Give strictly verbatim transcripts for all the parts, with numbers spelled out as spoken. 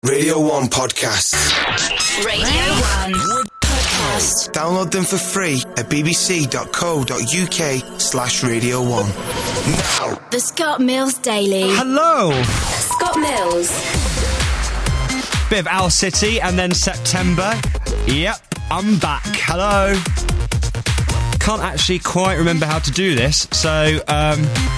Radio one podcasts. Radio one podcast. Download them for free at bbc.co.uk slash radio one. Now. The Scott Mills Daily. Hello. Scott Mills. Bit of Owl City and then September. Yep, I'm back. Hello. Can't actually quite remember how to do this, so um,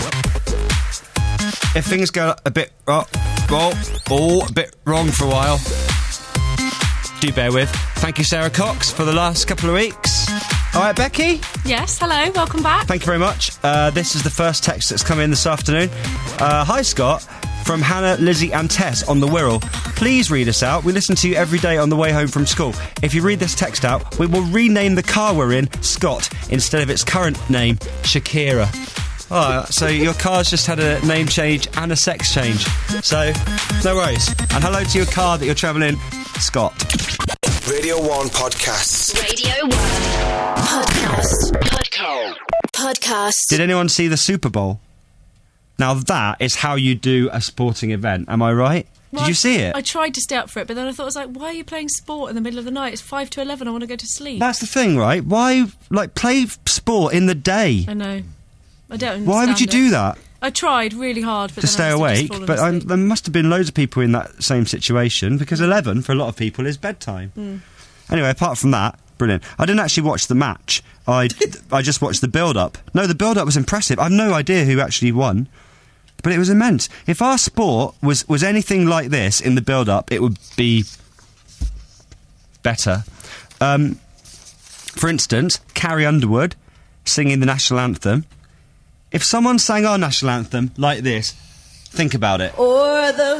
if things go a bit oh, oh, oh, a bit wrong for a while, do bear with. Thank you, Sarah Cox, for the last couple of weeks. All right, Becky? Yes, hello, welcome back. Thank you very much. Uh, this is the first text that's come in this afternoon. Uh, hi, Scott. From Hannah, Lizzie and Tess on the Wirral. Please read us out. We listen to you every day on the way home from school. If you read this text out, we will rename the car we're in Scott instead of its current name, Shakira. Oh, so your car's just had a name change and a sex change. So, no worries. And hello to your car that you're travelling, Scott. Radio one podcasts. Radio one podcast. Podcast. Podcast. Did anyone see the Super Bowl? Now that is how you do a sporting event, am I right? Well, Did you see it? I tried to stay up for it, but then I thought, I was like, why are you playing sport in the middle of the night? It's five to eleven, I want to go to sleep. That's the thing, right? Why, like, play sport in the day? I know. I don't understand Why would you it. do that? I tried really hard, but to then stay I must have just awake, fallen but um, asleep. there must have been loads of people in that same situation, because eleven, for a lot of people, is bedtime. Mm. Anyway, apart from that, brilliant. I didn't actually watch the match. I, I just watched the build-up. No, the build-up was impressive. I've no idea who actually won. But it was immense. If our sport was, was anything like this in the build-up, it would be better. Um, for instance, Carrie Underwood singing the national anthem. If someone sang our national anthem like this, think about it. O'er the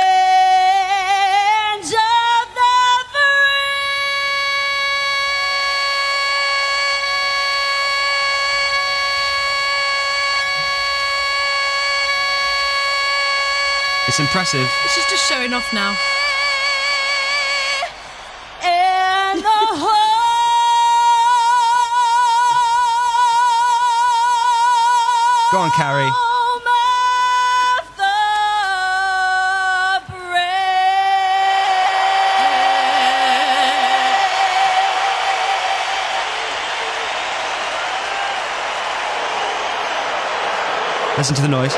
lands of the free. It's impressive. She's just showing off now. And the whole Go on, Carrie. of the brave. Listen to the noise.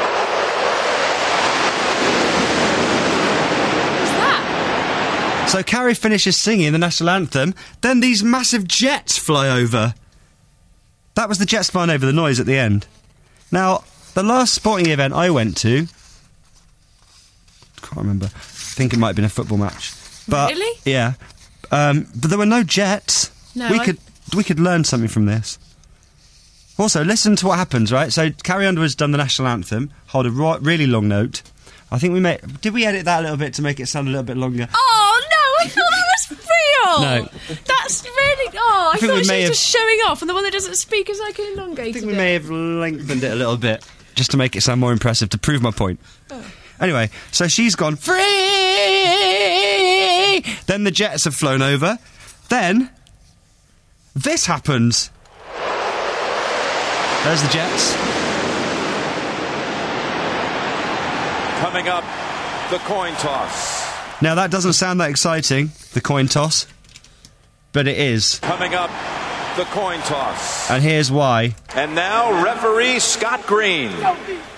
What's that? So Carrie finishes singing the national anthem, then these massive jets fly over. That was the jets flying over, the noise at the end. Now, the last sporting event I went to, can't remember, I think it might have been a football match. But, Really? Yeah. Um, but there were no jets. No, we I- could we could learn something from this. Also, listen to what happens, right? So Carrie Underwood's done the national anthem, hold a ro- really long note. I think we made... Did we edit that a little bit to make it sound a little bit longer? Oh, no, I thought that was real! No. That's really... Oh, I, think thought we she may was have- just showing off, and the one that doesn't speak is like elongated I think we it. may have lengthened it a little bit, just to make it sound more impressive, to prove my point. Oh. Anyway, so she's gone, free! Then the jets have flown over. Then, this happens. There's the jets. Coming up, the coin toss. Now, that doesn't sound that exciting, the coin toss, but it is. Coming up, the coin toss. And here's why. And now, referee Scott Green. All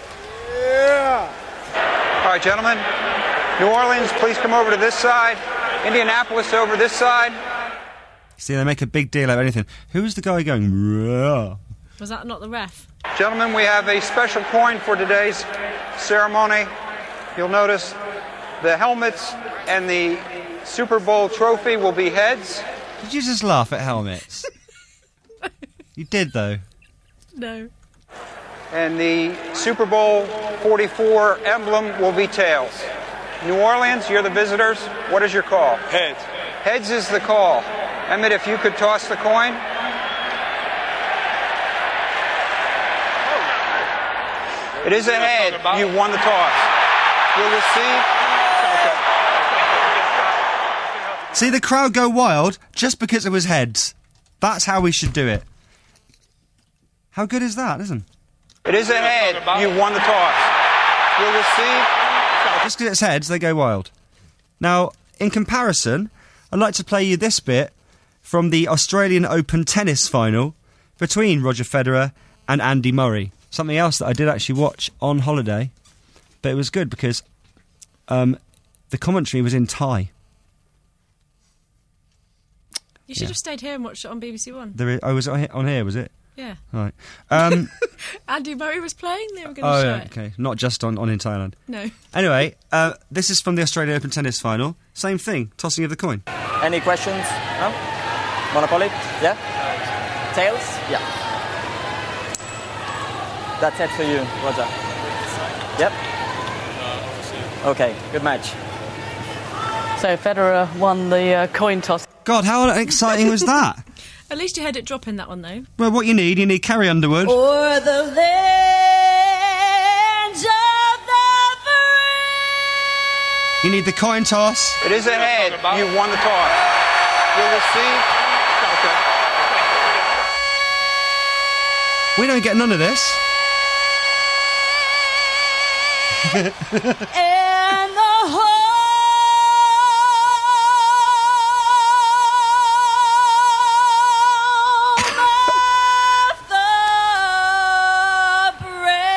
right, gentlemen. New Orleans, please come over to this side. Indianapolis over this side. See, they make a big deal out of anything. Who's the guy going, "Rah"? Was that not the ref? Gentlemen, we have a special coin for today's ceremony. You'll notice the helmets and the Super Bowl trophy will be heads. Did you just laugh at helmets? You did, though. No. And the Super Bowl forty-four emblem will be tails. New Orleans, you're the visitors. What is your call? Heads. Heads is the call. Emmett, if you could toss the coin. It is a head. You won the toss. You'll receive. See the crowd go wild just because it was heads. That's how we should do it. How good is that, isn't it? It is a head. You won the toss. You'll receive. Just because it's heads, they go wild. Now, in comparison, I'd like to play you this bit from the Australian Open tennis final between Roger Federer and Andy Murray. Something else that I did actually watch on holiday, but it was good because um, the commentary was in Thai. You should Yeah. have stayed here and watched it on B B C One. There is, oh, was it on he- on here, was it? Yeah. Right. Um, Andy Murray was playing. They were going to oh, show yeah, it. okay. Not just on, on in Thailand. No. Anyway, uh, this is from the Australian Open tennis final. Same thing, tossing of the coin. Any questions? No? Monopoly? Yeah? Tails? Yeah. That's it for you, Roger. Yep. Okay, good match. So Federer won the uh, coin toss. God, how exciting was that? At least you had it drop in that one, though. Well, what you need, you need Carrie Underwood. O'er the lands of the free. You need the coin toss. It is ahead. You won the toss. You'll receive. We don't get none of this. And the home of the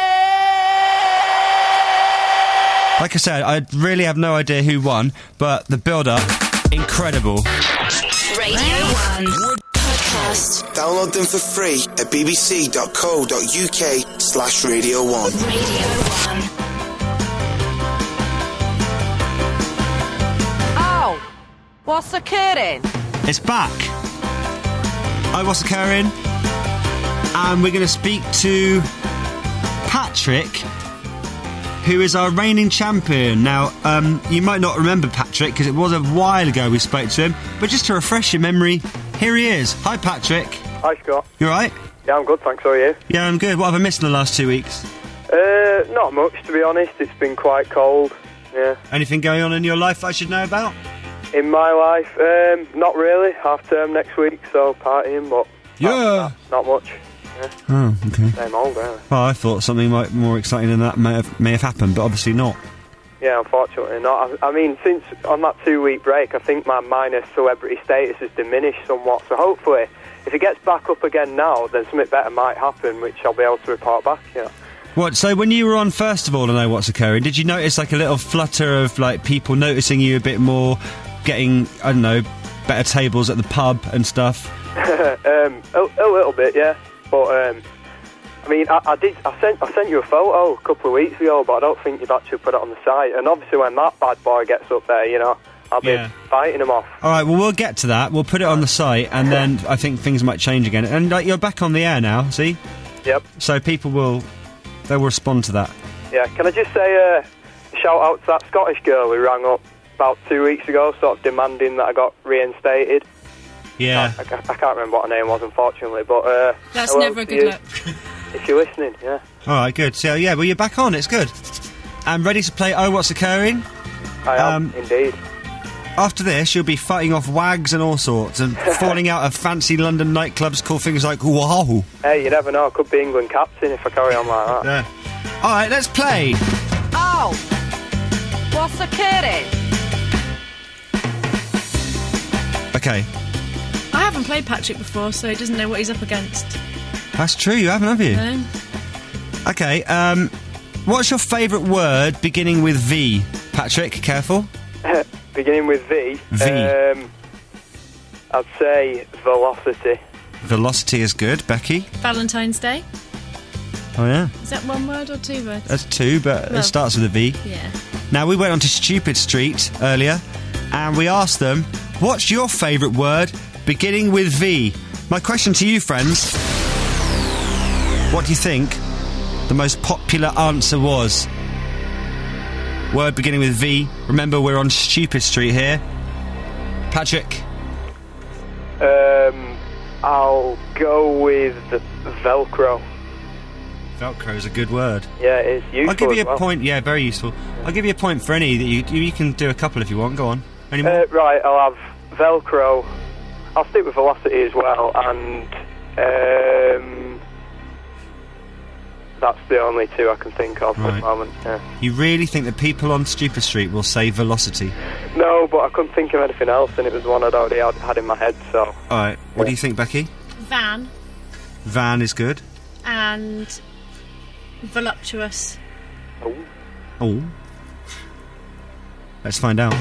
brave. Like I said, I really have no idea who won, but the build-up, incredible. Radio one Podcast. Download them for free at bbc.co.uk slash Radio 1. Radio one. Oh, what's occurring? It's back. Hi, what's occurring? And we're going to speak to Patrick, who is our reigning champion. Now, um, you might not remember Patrick because it was a while ago we spoke to him, but just to refresh your memory, here he is. Hi, Patrick. Hi, Scott. You alright? Yeah, I'm good, thanks. How are you? Yeah, I'm good. What have I missed in the last two weeks? Uh, not much, to be honest. It's been quite cold. Yeah. Anything going on in your life I should know about? In my life, um, not really. Half term next week, so partying, but Yeah. not much. Yeah. Oh, okay. Same old, really. Well, I thought something might, more exciting than that may have, may have happened, but obviously not. Yeah, unfortunately not. I, I mean, since on that two-week break, I think my minor celebrity status has diminished somewhat. So hopefully, if it gets back up again now, then something better might happen, which I'll be able to report back. Yeah. What? So when you were on First of All to Know What's Occurring, did you notice like a little flutter of like people noticing you a bit more, getting I don't know, better tables at the pub and stuff? um, a, a little bit, yeah. But um, I mean, I, I did. I sent. I sent you a photo a couple of weeks ago, but I don't think you've actually put it on the site. And obviously, when that bad boy gets up there, you know, I'll be Yeah. fighting him off. All right, well, we'll get to that. We'll put it on the site, and then I think things might change again. And like, you're back on the air now, see? Yep. So people will, they'll respond to that. Yeah. Can I just say, uh, shout out to that Scottish girl who rang up about two weeks ago, sort of demanding that I got reinstated. Yeah. I, I, I can't remember what her name was, unfortunately, but uh, That's hello never a to good you, look. if you're listening. Yeah. All right, good. So yeah, well, you're back on. It's good. I'm ready to play Oh What's Occurring. I am Um, indeed. After this, you'll be fighting off wags and all sorts, and falling out of fancy London nightclubs called things like wow. Hey, you never know. I could be England captain if I carry on like that. Yeah. All right, let's play. Oh, what's occurring? Okay, I haven't played Patrick before, so he doesn't know what he's up against. that's true. You haven't, have you? No? Okay. Um, what's your favourite word beginning with V, Patrick? Careful. Beginning with V. V. Um, I'd say velocity. Velocity is good. Becky. Valentine's Day? Oh yeah, Is that one word or two words? that's two, but Well- it starts with a V. Yeah. Now, we went on to Stupid Street earlier, and we asked them, what's your favourite word beginning with V? My question to you, friends, what do you think the most popular answer was? Word beginning with V. Remember, we're on Stupid Street here. Patrick. Um, I'll go with Velcro. Velcro is a good word. Yeah, it's useful. I'll give you as a well. point. Yeah, very useful. I'll give you a point for any that you you, you can do a couple if you want. Go on. Any more? Uh, right, I'll have Velcro. I'll stick with velocity as well, and um, that's the only two I can think of Right. at the moment. Yeah. You really think that people on Stupid Street will say Velocity? No, but I couldn't think of anything else, and it was one I'd already had, had in my head. So All right. What do you think, Becky? Van Van is good. and voluptuous. Oh. Let's find out.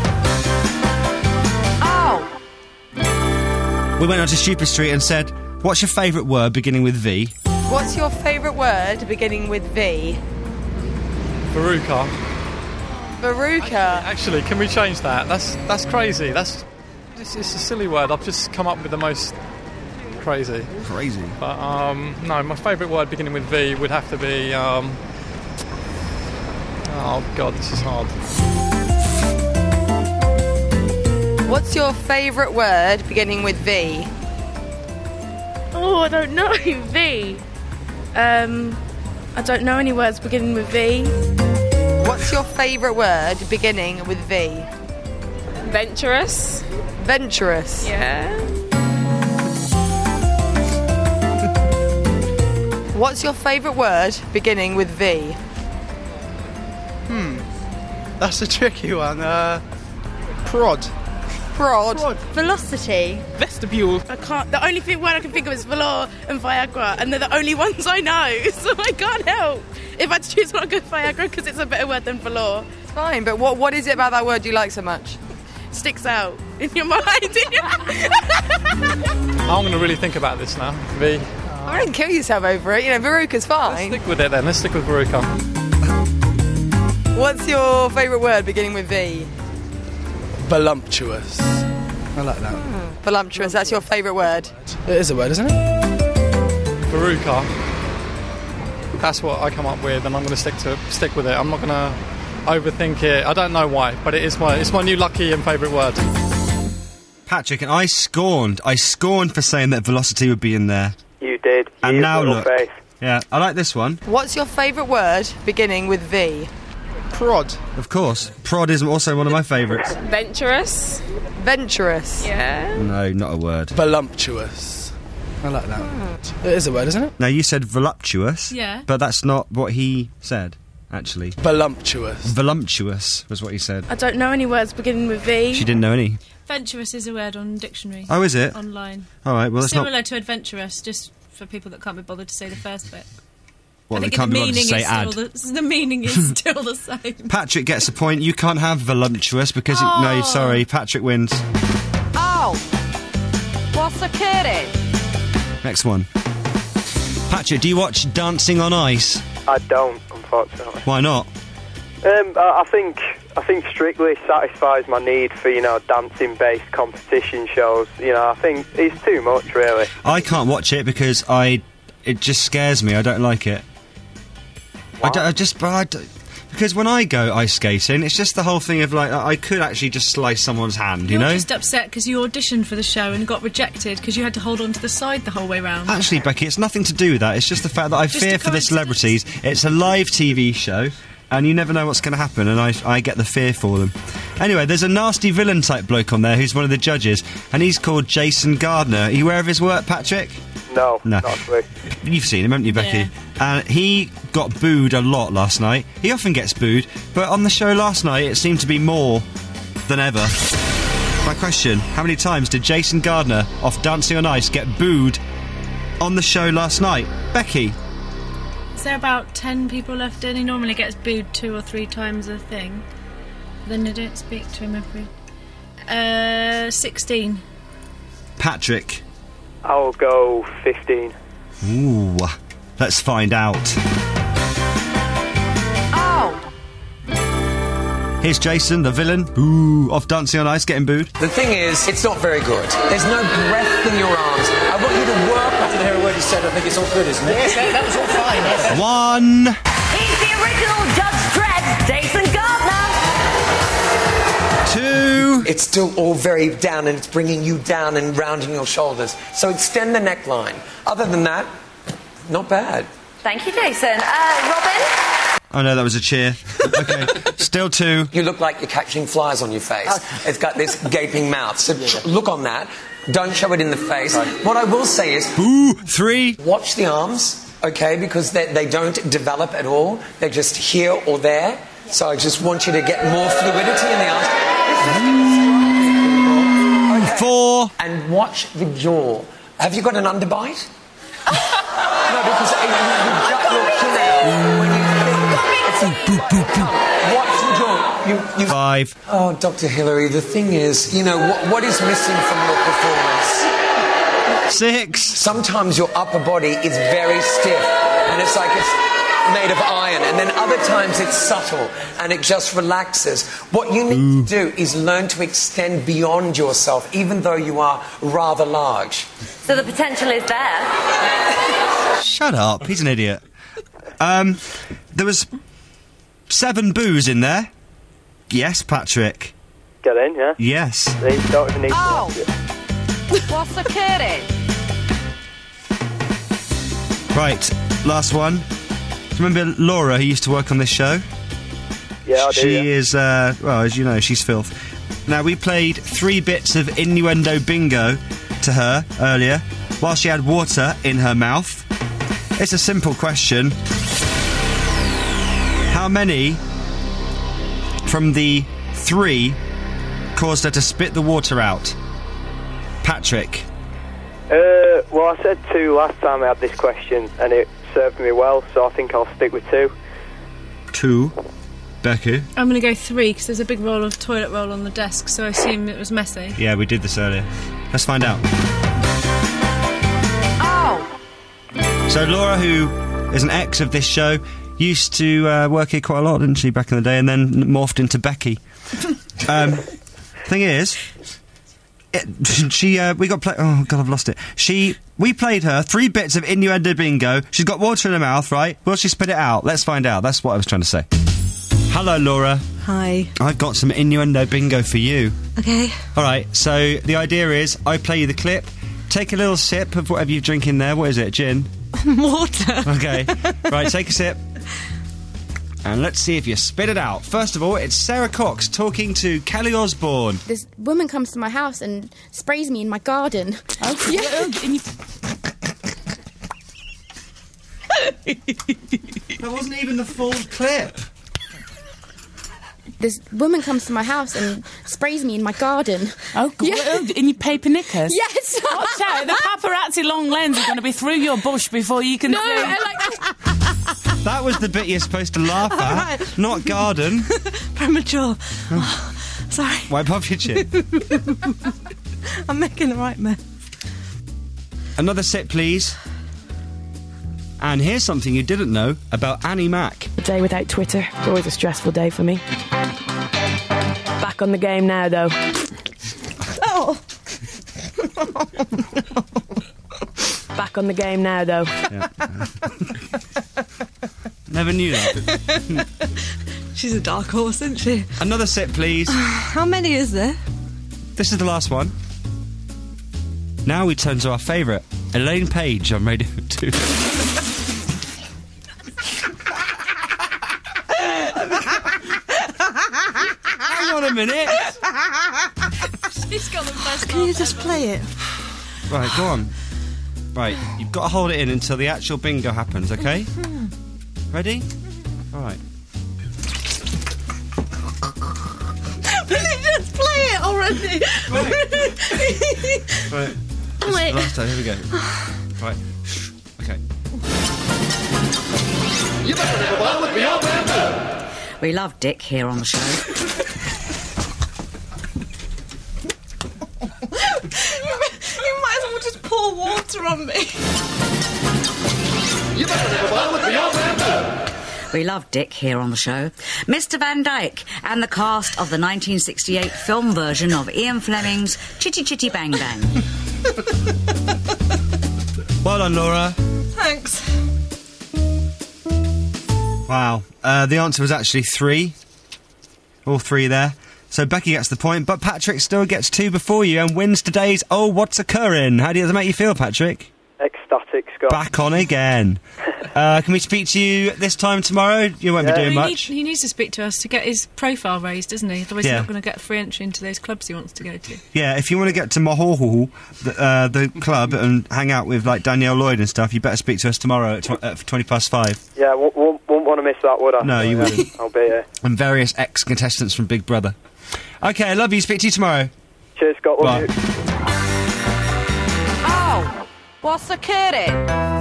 Oh! We went on to Stupid Street and said, what's your favourite word beginning with V? What's your favourite word beginning with V? Veruca. Veruca. Actually, can we change that? That's that's crazy. That's it's, it's a silly word. I've just come up with the most crazy. Crazy. But um, no, my favourite word beginning with V would have to be. Um, oh God, this is hard. What's your favourite word beginning with V? Oh, I don't know. V. Um, I don't know any words beginning with V. What's your favourite word beginning with V? Venturous. Venturous. Yeah. What's your favourite word beginning with V? Hmm. That's a tricky one. Uh, prod. Prod. Velocity. Vestibule. I can't. The only thing word I can think of is velour and Viagra, and they're the only ones I know, so I can't help. If I had to choose one, I'd go Viagra because it's a better word than velour. It's fine, but what what is it about that word you like so much? Sticks out in your mind. In your... I'm going to really think about this now. V. I wouldn't kill yourself over it. You know, Veruca's fine. Stick with it then. Let's stick with Veruca. What's your favourite word beginning with V? Voluptuous. I like that. Hmm. Voluptuous, that's your favourite word? It is a word, isn't it? Veruca. That's what I come up with, and I'm going to stick to stick with it. I'm not going to overthink it. I don't know why, but it is my it's my new lucky and favourite word. Patrick, and I scorned, I scorned for saying that Velocity would be in there. You did. And You now little look. face. Yeah, I like this one. What's your favourite word beginning with V? Prod. Of course. Prod is also one of my favourites. Venturous. Venturous. Yeah. No, not a word. Voluptuous. I like that. Hmm. It is a word, isn't it? Now, you said voluptuous. Yeah. But that's not what he said, actually. Voluptuous. Voluptuous was what he said. I don't know any words beginning with V. She didn't know any. Venturous is a word on dictionary. Oh, is it? Online. All right, well, that's not... Similar to adventurous, just for people that can't be bothered to say the first bit. Well, I they think can't the be bothered to meaning say is ad. still the, the meaning is still the same. Patrick gets a point. You can't have voluptuous because... Oh. It, no, sorry, Patrick wins. Oh! What's the kitty? Next one. Patrick, do you watch Dancing on Ice? I don't, unfortunately. Why not? Um, I, I think I think Strictly satisfies my need for, you know, dancing-based competition shows. You know, I think it's too much, really. I can't watch it because I... It just scares me. I don't like it. I, don't, I just... I don't, because when I go ice skating, it's just the whole thing of, like, I could actually just slice someone's hand, you You're know? just upset because you auditioned for the show and got rejected because you had to hold on to the side the whole way round. Actually, Becky, it's nothing to do with that. It's just the fact that I Just fear a for the celebrities. It's a live T V show, and you never know what's going to happen, and I, I get the fear for them. Anyway, there's a nasty villain type bloke on there who's one of the judges, and he's called Jason Gardner. Are you aware of his work, Patrick? No, No. not a clue. You've seen him, haven't you, Becky? Yeah. And he got booed a lot last night. He often gets booed, but on the show last night, it seemed to be more than ever. My question, how many times did Jason Gardner off Dancing on Ice get booed on the show last night? Becky? Is there about ten people left in? He normally gets booed two or three times a thing. Then they don't speak to him every... Uh, sixteen. Patrick? I'll go fifteen. Ooh, let's find out. Oh! Here's Jason, the villain, boo, off Dancing on Ice, getting booed. The thing is, it's not very good. There's no breath in your arms. I want you to work. I didn't hear a word you said. I think it's all good, isn't it? Yes, that was all fine, yes. One. He's the original Judge Dredd, Jason Gardner! Two. It's still all very down, and it's bringing you down and rounding your shoulders. So extend the neckline. Other than that, not bad. Thank you, Jason. Uh, Robin? Oh no, that was a cheer. Okay, still two. You look like you're catching flies on your face. It's got this gaping mouth. So tr- look on that. Don't show it in the face. What I will say is... Ooh, three. Watch the arms. okay, because they, they don't develop at all. They're just here or there. So I just want you to get more fluidity in the eyes. Okay. Four. And watch the jaw. Have you got an underbite? No, because uh, you, you jut your chin out when you think. Watch the jaw. You, you... Five. Oh, Doctor Hillary, the thing is, you know, what, what is missing from your performance? Six. Sometimes your upper body is very stiff, and it's like it's made of iron, and then other times it's subtle, and it just relaxes. What you need Ooh. to do is learn to extend beyond yourself, even though you are rather large. So the potential is there. Shut up, he's an idiot. Um, there was seven boos in there. Yes, Patrick. Get in, yeah? Yes. They don't even need oh. to watch it. What's occurring? Right, last one. Do you remember Laura, who used to work on this show? Yeah, I do, She yeah. is, uh, well, as you know, she's filth. Now, we played three bits of innuendo bingo to her earlier, while she had water in her mouth. It's a simple question. How many from the three caused her to spit the water out? Patrick. Uh, well, I said two last time I had this question, and it served me well, so I think I'll stick with two. Two. Becky? I'm going to go three, because there's a big roll of toilet roll on the desk, so I assume it was messy. Yeah, we did this earlier. Let's find out. Oh! So Laura, who is an ex of this show, used to uh, work here quite a lot, didn't she, back in the day, and then morphed into Becky. um, thing is... It, she, uh, we got play- oh god, I've lost it. She, we played her three bits of innuendo bingo. She's got water in her mouth, right? Will she spit it out? Let's find out. That's what I was trying to say. Hello, Laura. Hi. I've got some innuendo bingo for you. Okay. Alright, so the idea is, I play you the clip, take a little sip of whatever you're drinking there. What is it, gin? Water. Okay. Right, take a sip. And let's see if you spit it out. First of all, it's Sarah Cox talking to Kelly Osbourne. This woman comes to my house and sprays me in my garden. Oh, yeah. That wasn't even the full clip. This woman comes to my house and sprays me in my garden. Oh, yeah. oh, in your paper knickers? Yes. Watch out, the paparazzi long lens are going to be through your bush before you can no, see. I like that. That was the bit you're supposed to laugh at, right. Not garden. Premature. Oh, sorry. Wipe off your chin. I'm making the right mess. Another sip, please. And here's something you didn't know about Annie Mac. A day without Twitter. It's always a stressful day for me. Back on the game now, though. Oh! Back on the game now, though. Yeah. Never knew that. She's a dark horse, isn't she? Another sip, please. How many is there? This is the last one. Now we turn to our favourite, Elaine Page on Radio two. Hang on a minute. She's got the best. Can you just play it? Right, go on. Right, you've got to hold it in until the actual bingo happens, okay? Ready? Alright. Will you just play it already? Right. Right. This Wait. is the last time, here we go. Right. Okay. You better never bother with me, old man. We love Dick here on the show. You might as well just pour water on me. You better never bother with me, old man. We love Dick here on the show. Mister Van Dyke and the cast of the nineteen sixty-eight film version of Ian Fleming's Chitty Chitty Bang Bang. Well done, Laura. Thanks. Wow. Uh, the answer was actually three. All three there. So Becky gets the point, but Patrick still gets two before you and wins today's Oh, What's Occurring? How does it make you feel, Patrick? Ecstatic, Scott. Back on again. Uh, can we speak to you this time tomorrow? You won't be doing he, much. need, he needs to speak to us to get his profile raised, doesn't he? Otherwise Yeah. he's not going to get free entry into those clubs he wants to go to. Yeah, if you want to get to Mahoho, the, uh, the club, and hang out with like Danielle Lloyd and stuff, you better speak to us tomorrow at, tw- at twenty past five. Yeah, won't, won't, won't want to miss that, would I? No, you yeah, wouldn't. I'll be here. And various ex-contestants from Big Brother. Okay, I love you. Speak to you tomorrow. Cheers, Scott. Bye. Love you. Oh, what's occurring?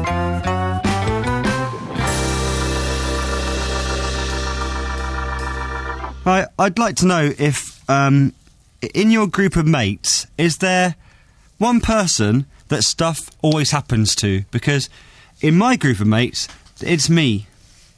Right, I'd like to know if, um, in your group of mates, is there one person that stuff always happens to? Because in my group of mates, it's me.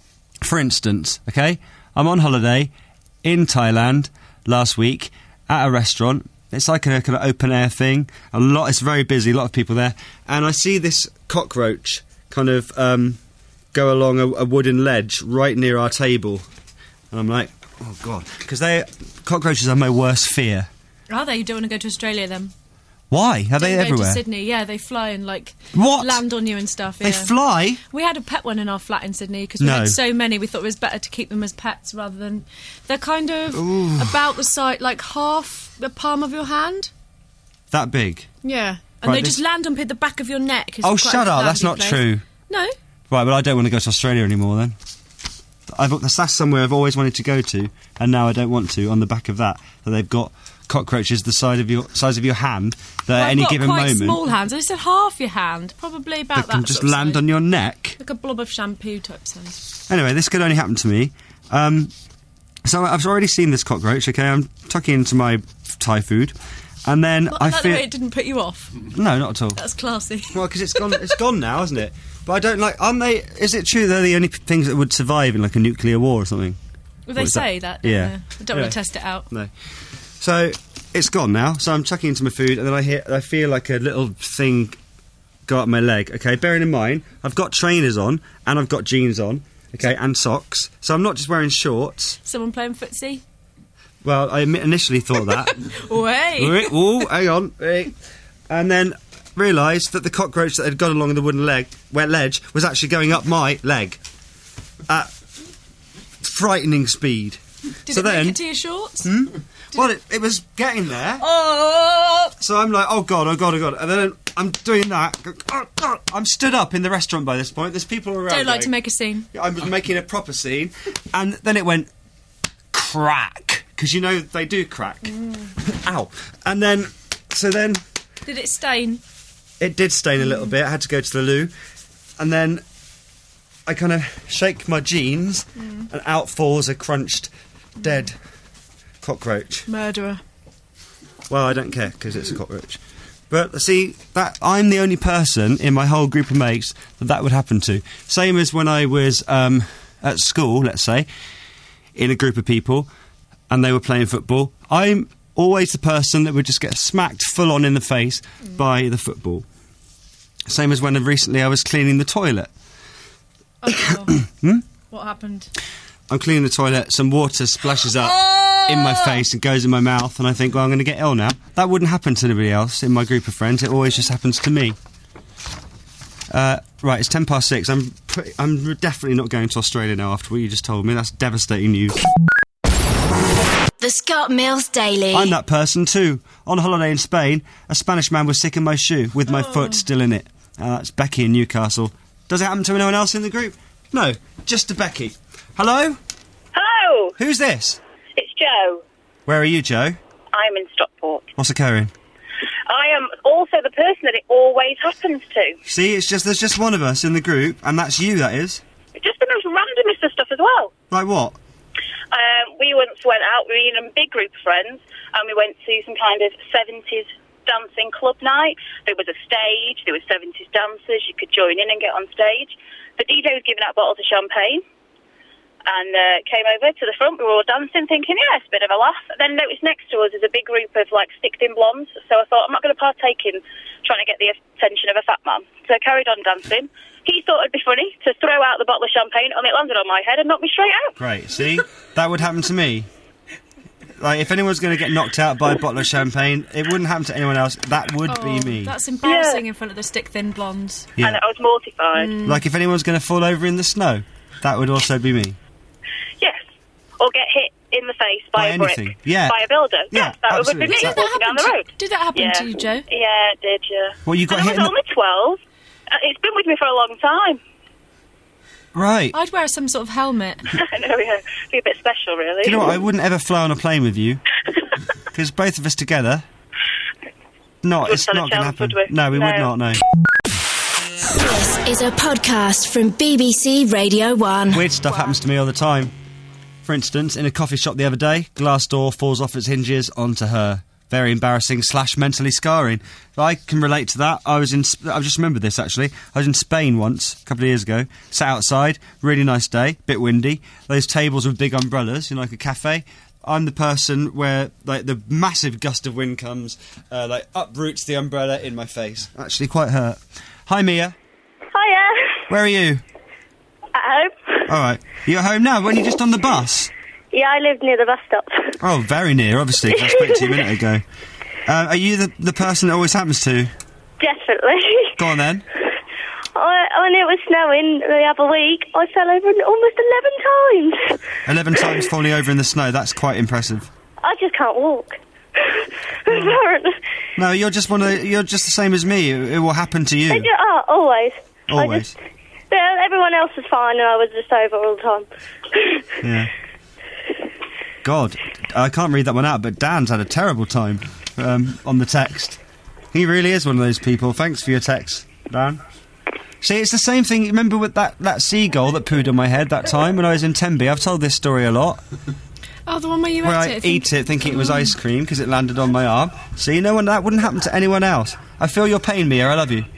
For instance, okay, I'm on holiday in Thailand last week at a restaurant. It's like a kind of open air thing. A lot. It's very busy. A lot of people there, and I see this cockroach kind of um, go along a, a wooden ledge right near our table, and I'm like, oh god, because they cockroaches are my worst fear. Are they? You don't want to go to Australia then? Why? Are they Don't go everywhere? to Sydney, yeah, they fly and like What? land on you and stuff. They yeah. fly? We had a pet one in our flat in Sydney because we No. had so many. We thought it was better to keep them as pets rather than they're kind of Ooh. about the size, like half the palm of your hand. That big? Yeah, and Right, they this- just land on the back of your neck. It's Oh, quite shut a up! That's landing not place. true. No. Right, well, I don't want to go to Australia anymore then. I've, that's, that's somewhere I've always wanted to go to, and now I don't want to. On the back of that, that they've got cockroaches the size of your size of your hand. That Well, at I've any got given quite moment, small hands. I said half your hand, probably about they that. can just sort of land size. on your neck. Like a blob of shampoo type size. Anyway, this could only happen to me. Um, so I've already seen this cockroach. Okay, I'm tucking into my Thai food, and then Not I that feel way it didn't put you off. no, not at all. That's classy. Well, because it's gone. It's gone now, isn't it? But I don't like. Aren't they? Is it true they're the only p- things that would survive in like a nuclear war or something? Well, Or they is say that. don't yeah. they? I don't Yeah. want to test it out. No. So it's gone now. So I'm chucking into my food, and then I hear, I feel like a little thing go up my leg. Okay, bearing in mind I've got trainers on and I've got jeans on. Okay, and socks. So I'm not just wearing shorts. Someone playing footsie? Well, I imi- initially thought that. Wait. Wait, oh, hang on. Wait. And then realised that the cockroach that had gone along the wooden leg, wet ledge, was actually going up my leg at frightening speed. Did so it then, make it to your shorts? Hmm? Well, it, it was getting there. Oh! So I'm like, oh god, oh god, oh god. And then I'm doing that. Go, oh, God. I'm stood up in the restaurant by this point. There's people around. Don't like going- to make a scene. I was making a proper scene. And then it went crack. Because you know they do crack. Ow. And then, so then Did it stain? it did stain a little bit. I had to go to the loo. And then I kind of shake my jeans Mm. and out falls a crunched, dead cockroach. Murderer. Well, I don't care because it's a cockroach. But see, that I'm the only person in my whole group of mates that that would happen to. Same as when I was um, at school, let's say, in a group of people, and they were playing football. I'm always the person that would just get smacked full on in the face Mm. by the football. Same as when recently I was cleaning the toilet. Oh, Hmm? what happened? I'm cleaning the toilet, some water splashes up in my face and goes in my mouth, and I think, well, I'm going to get ill now. That wouldn't happen to anybody else in my group of friends. It always just happens to me. Uh, right, it's ten past six. I'm pre- I'm definitely not going to Australia now after what you just told me. That's devastating news. The Scott Mills Daily. I'm that person too. On holiday in Spain, a Spanish man was sick in my shoe with my foot still in it. Uh, that's Becky in Newcastle. Does it happen to anyone else in the group? No, just to Becky. Hello? Hello, Who's this? it's Joe. Where are you, Joe? I'm in Stockport. What's occurring? I am also the person that it always happens to. See, it's just there's just one of us in the group, and that's you, that is. It's just the most randomest of stuff as well. Like what? Um, we once went out, we were in a big group of friends, and we went to some kind of seventies dancing club night. There was a stage, there were seventies dancers, you could join in and get on stage. The D J was giving out bottles of champagne, and uh, came over to the front. We were all dancing, thinking, yeah, it's a bit of a laugh. Then noticed next to us is a big group of, like, sticked-in blondes, so I thought, I'm not going to partake in trying to get the attention of a fat man. So I carried on dancing. He thought it'd be funny to throw out the bottle of champagne, and it landed on my head and knocked me straight out. Great, see? That would happen to me. Like, if anyone's going to get knocked out by a bottle of champagne, it wouldn't happen to anyone else. That would Oh, be me. That's embarrassing in front of the stick-thin blondes. Yeah. And I was mortified. Like, if anyone's going to fall over in the snow, that would also be me. Yes. Or get hit in the face by, By a anything. brick. Yeah. By a builder. Yeah, Yes, that would be absolutely. me Did that walking down the happen road. to- did that happen yeah. to you, Jo? Yeah, it did, yeah. Well, you got and hit I in was the... only twelve. Uh, it's been with me for a long time. Right. I'd wear some sort of helmet. I know, yeah. Be a bit special, really. Do you know what? I wouldn't ever fly on a plane with you. Because both of us together... No, Wouldn't it's stand a not going to chance, happen. would we? No, we would No. not, no. This is a podcast from B B C Radio one. Weird stuff happens to me all the time. For instance, in a coffee shop the other day, glass door falls off its hinges onto her. Very embarrassing slash mentally scarring. I can relate to that. I was in... Sp- I've just remembered this, actually. I was in Spain once, a couple of years ago. Sat outside, really nice day, bit windy. Those tables with big umbrellas, you know, like a cafe. I'm the person where, like, the massive gust of wind comes, uh, like, uproots the umbrella in my face. Actually quite hurt. Hi, Mia. Hiya. Where are you? At home. All right. You at home now? When you just on the bus? Yeah, I live near the bus stop. Oh, very near, obviously, 'cause I spoke to you a minute ago. Uh, are you the, the person it always happens to? Definitely. Go on, then. I, when it was snowing the other week, I fell over almost eleven times. Eleven times falling over in the snow, that's quite impressive. I just can't walk. Apparently. No, you're just one of, you're just the same as me. It, it will happen to you. They ju- oh, always. I Always. just, yeah, everyone else was fine and I was just over all the time. Yeah. God, I can't read that one out, but Dan's had a terrible time um, on the text. He really is one of those people. Thanks for your text, Dan. See, it's the same thing. Remember with that, that seagull that pooed on my head that time when I was in Tenby? I've told this story a lot. Oh, the one where you Where ate I it. eat it thinking it was ice cream because it landed on my arm. See, no one, that wouldn't happen to anyone else. I feel your pain, Mia. I love you.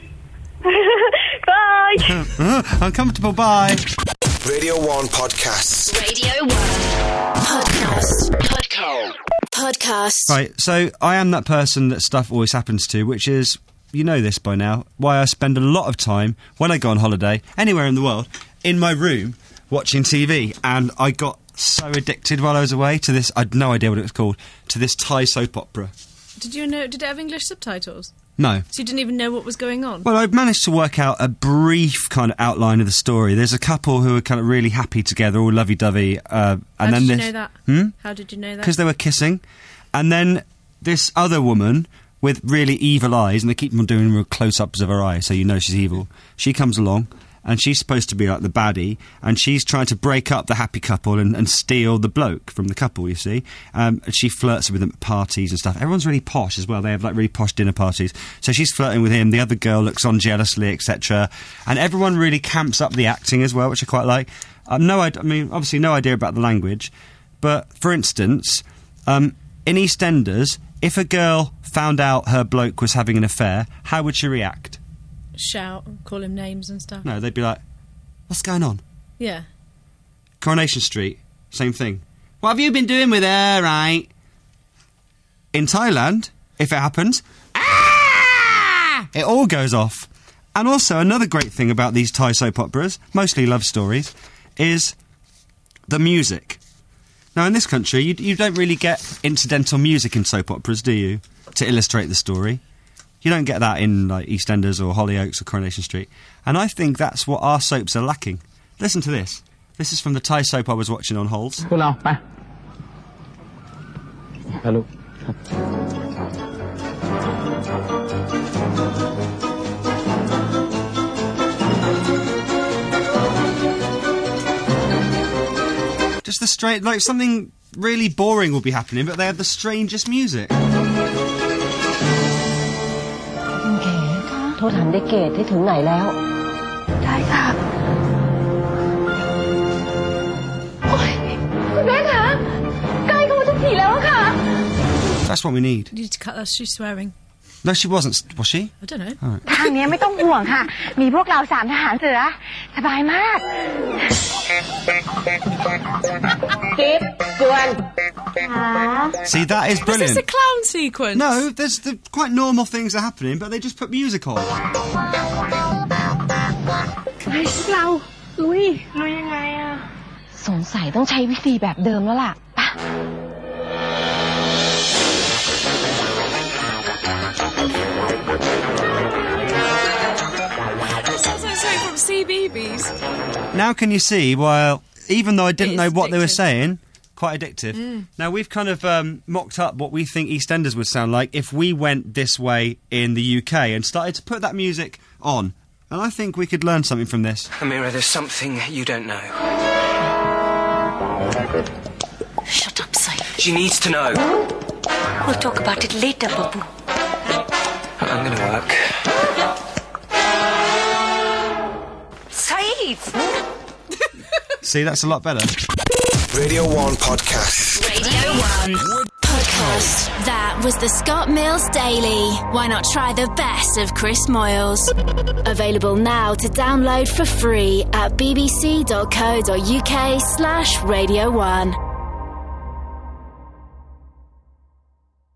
Bye. Uncomfortable. Bye. Radio one podcasts. Radio one. Podcast. Podcast. Podcast. Right, so I am that person that stuff always happens to, which is, you know this by now, why I spend a lot of time, when I go on holiday, anywhere in the world, in my room, watching T V. And I got so addicted while I was away to this, I had no idea what it was called, to this Thai soap opera. Did you know? Did it have English subtitles? No. So you didn't even know what was going on? Well, I've managed to work out a brief kind of outline of the story. There's a couple who are kind of really happy together, all lovey-dovey. Uh, and How then did you this, know that? Hmm? How did you know that? Because they were kissing. And then this other woman with really evil eyes, and they keep on doing real close-ups of her eyes, so you know she's evil. She comes along, and she's supposed to be like the baddie, and she's trying to break up the happy couple and, and steal the bloke from the couple, you see. Um, and she flirts with them at parties and stuff. Everyone's really posh as well. They have like really posh dinner parties. So she's flirting with him. The other girl looks on jealously, et cetera. And everyone really camps up the acting as well, which I quite like. Um, no, I, I mean, obviously no idea about the language. But, for instance, um, in EastEnders, if a girl found out her bloke was having an affair, how would she react? Shout and call him names and stuff. No, they'd be like, what's going on? Yeah. Coronation Street, same thing. What have you been doing with her, right? In Thailand, if it happens, ah! It all goes off. And also, another great thing about these Thai soap operas, mostly love stories, is the music. Now, in this country, you, you don't really get incidental music in soap operas, do you? To illustrate the story. You don't get that in like EastEnders or Hollyoaks or Coronation Street. And I think that's what our soaps are lacking. Listen to this. This is from the Thai soap I was watching on Holes. พวกเราไปไปลูก Just the straight, like something really boring will be happening, but they have the strangest music. โทรถามเด็กเกดที่ถึงไหนแล้วได้ค่ะโอ๊ยคุณแม่คะใกล้เข้ามาทุกทีแล้วอะค่ะ That's what we need. You need to cut that. She's swearing. No, she wasn't, was she? I don't know. All right. ทางนี้ไม่ต้องห่วงค่ะมีพวกเราสามทหารเสือสบายมากกิ๊บกวน See, that is brilliant. Is this a clown sequence? No, there's the quite normal things are happening, but they just put music on. เฮ้ยพวกเราลุยลุยยังไงอะสงสัยต้องใช้วิธีแบบเดิมแล้วล่ะไป B Bs. Now can you see, well, even though I didn't It know is what they were addictive. saying, quite addictive. Mm. Now, we've kind of um, mocked up what we think EastEnders would sound like if we went this way in the U K and started to put that music on. And I think we could learn something from this. Amira, there's something you don't know. Shut up, Saeed. She needs to know. We'll talk about it later, Babu. I'm going to work. Saeed! See, that's a lot better. Radio one Podcast. Radio one Podcast. That was the Scott Mills Daily. Why not try the best of Chris Moyles? Available now to download for free at bbc.co.uk slash Radio one.